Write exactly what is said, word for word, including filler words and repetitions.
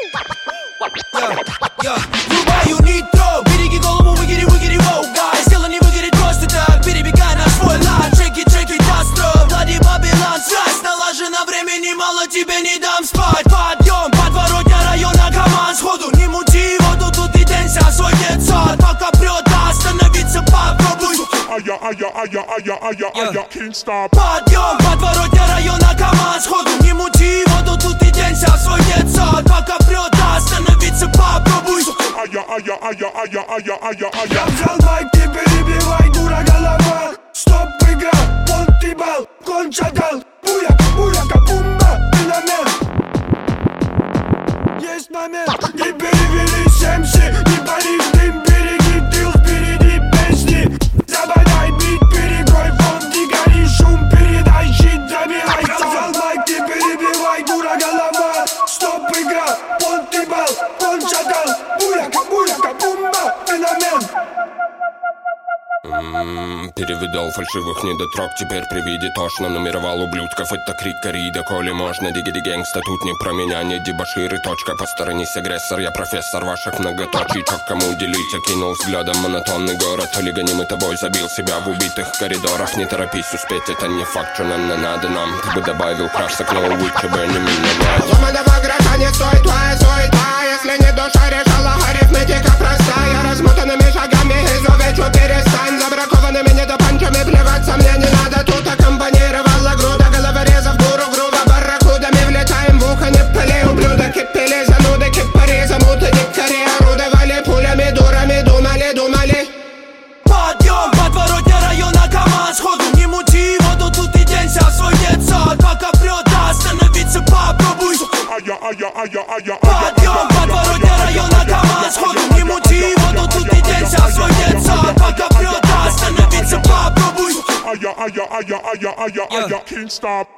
Я врубаю нитро, береги голову, выгири, выгири, воу, гай. Сделай, не выгорит просто так, перебегай на свой лад. Треки, треки, дастро, Влади Бабилан, связь налажена, времени мало, тебе не дам спать. Подъем, подворотня района, команд сходу. Не мути воду, тут и денься, свой детсад. Пока прет, остановиться попробуй. Ая, ая, ая, ая, ая, ая, can't stop. Подъем, подворотня района, команд сходу. Не мути воду, тут и денься, свой детсад. Пока прет, остановиться попробуй. Ая, ая, ая, ая, ая, ая, ая. Я взял майк, ты перебивай, дура голова. Стоп, игра, понтибал, кончатал. Буяка, буяка, бумба, феномен. Есть момент, не перевелись эм си, не пали в дым, береги тыл, впереди песни. Забодай бит, перекрой фон, не гори шум, передай щит, забирай. Я взял майк, ты перебивай, дура голова. Стоп, игра, понтибал, кончатал. Буяка, буяка, бумба, феномен. М-м, перевидал фальшивых недотрог, теперь при виде тошно. Нумеровал ублюдков, это крик корида, коли можно. Дигиди гэнгста, тут не про меня, не дебоширы, точка. Посторонись, агрессор, я профессор ваших многоточий. Чё кому делить, окинул взглядом монотонный город. Олигоним и тобой забил себя в убитых коридорах. Не торопись успеть, это не факт, что нам надо нам. Ты бы добавил краш с окна, лучше бы не миновать. Дома два гроша не стоит твоя суета. Если не душа решала, арифметика простая. Размотанными шагами изувечу, перестань. Забракованными недопанчами плеваться мне не надо. Тут аккомпанировала груда головорезов, гуру, грубо барракудами. Влетаем в ухо, не в поле, ублюдок. Кипели зануды, кипари, замуты, дикари. Орудовали пулями, дурами, думали, думали. Подъем, подворотня района, команд сходу. Не мути воду, тут и денься, свой детсад. Пока прет, остановиться попробуй. Ая, ая, ая, ая, ая. Подъем, подворотня района, команд сходу. Не мути воду, тут и денься, свой детсад. Пока прет, остановиться попробуй. Ая, ая, ая, ая, ая, ая, can't stop.